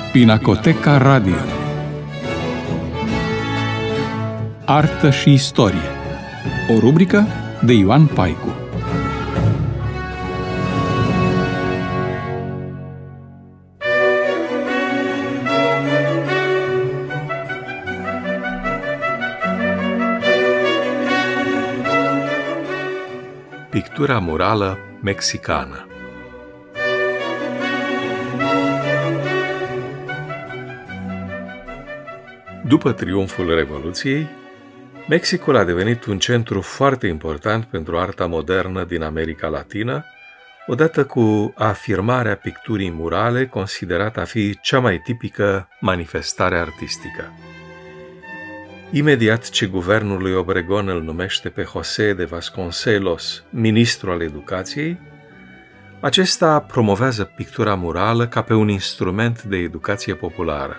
Pinacoteca Radio. Artă și istorie. O rubrică de Ioan Paicu. Pictura murală mexicană. După triumful Revoluției, Mexicul a devenit un centru foarte important pentru arta modernă din America Latină, odată cu afirmarea picturii murale, considerată a fi cea mai tipică manifestare artistică. Imediat ce guvernul lui Obregón îl numește pe José de Vasconcelos ministru al educației, acesta promovează pictura murală ca pe un instrument de educație populară.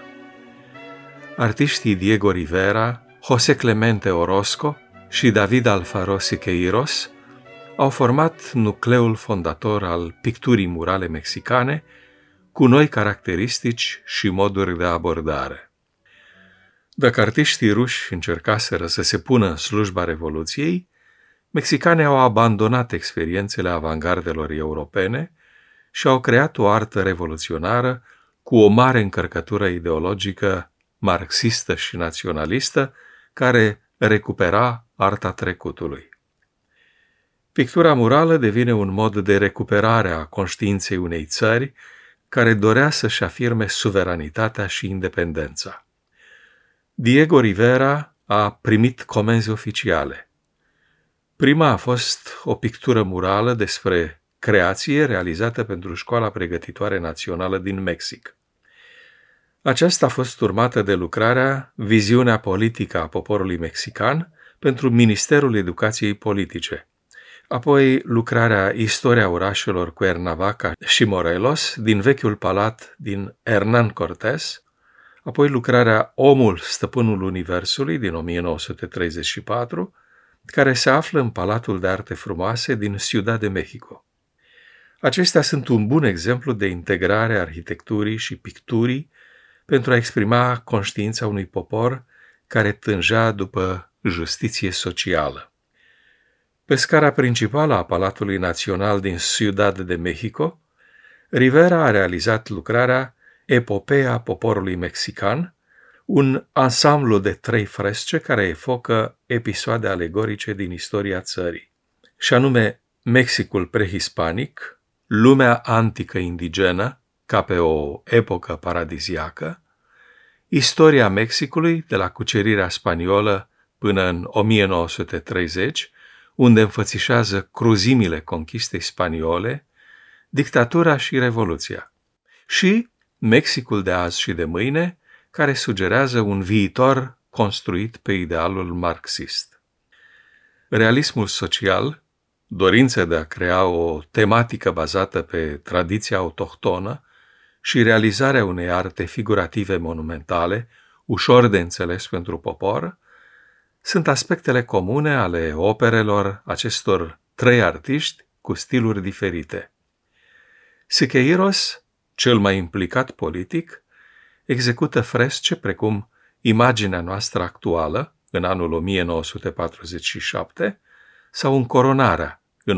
Artiștii Diego Rivera, José Clemente Orozco și David Alfaro Siqueiros au format nucleul fondator al picturii murale mexicane, cu noi caracteristici și moduri de abordare. Dacă artiștii ruși încercaseră să se pună în slujba Revoluției, mexicanii au abandonat experiențele avangardelor europene și au creat o artă revoluționară cu o mare încărcătură ideologică marxistă și naționalistă, care recupera arta trecutului. Pictura murală devine un mod de recuperare a conștiinței unei țări care dorea să-și afirme suveranitatea și independența. Diego Rivera a primit comenzi oficiale. Prima a fost o pictură murală despre creație realizată pentru Școala Pregătitoare Națională din Mexic. Aceasta a fost urmată de lucrarea Viziunea politică a poporului mexican pentru Ministerul Educației Politice, apoi lucrarea Istoria orașelor Cuernavaca și Morelos din vechiul palat din Hernán Cortés, apoi lucrarea Omul, stăpânul Universului din 1934, care se află în Palatul de Arte Frumoase din Ciudad de México. Acestea sunt un bun exemplu de integrare a arhitecturii și picturii pentru a exprima conștiința unui popor care tângea după justiție socială. Pe scara principală a Palatului Național din Ciudad de México, Rivera a realizat lucrarea Epopeea poporului mexican, un ansamblu de 3 fresce care evocă episoade alegorice din istoria țării, și anume Mexicul prehispanic, lumea antică indigenă, ca pe o epocă paradiziacă, istoria Mexicului de la cucerirea spaniolă până în 1930, unde înfățișează cruzimile conchistei spaniole, dictatura și revoluția, și Mexicul de azi și de mâine, care sugerează un viitor construit pe idealul marxist. Realismul social, dorința de a crea o tematică bazată pe tradiția autohtonă și realizarea unei arte figurative monumentale, ușor de înțeles pentru popor, sunt aspectele comune ale operelor acestor 3 artiști cu stiluri diferite. Siqueiros, cel mai implicat politic, execută fresce precum Imaginea noastră actuală, în anul 1947, sau Încoronarea, în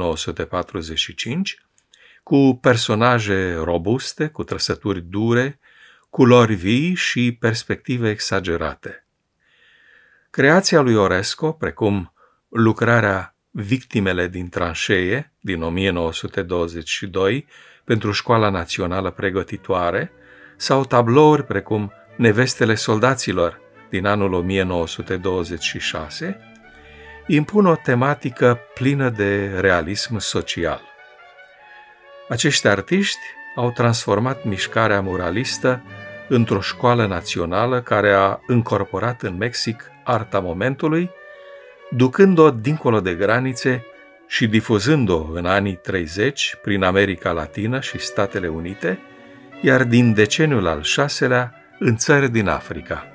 1945, cu personaje robuste, cu trăsături dure, culori vii și perspective exagerate. Creația lui Orozco, precum lucrarea Victimele din tranșee, din 1922, pentru Școala Națională Pregătitoare, sau tablouri precum Nevestele soldaților, din anul 1926, impun o tematică plină de realism social. Acești artiști au transformat mișcarea muralistă într-o școală națională care a încorporat în Mexic arta momentului, ducând-o dincolo de granițe și difuzând-o în anii 30 prin America Latină și Statele Unite, iar din deceniul al 6-lea în țări din Africa.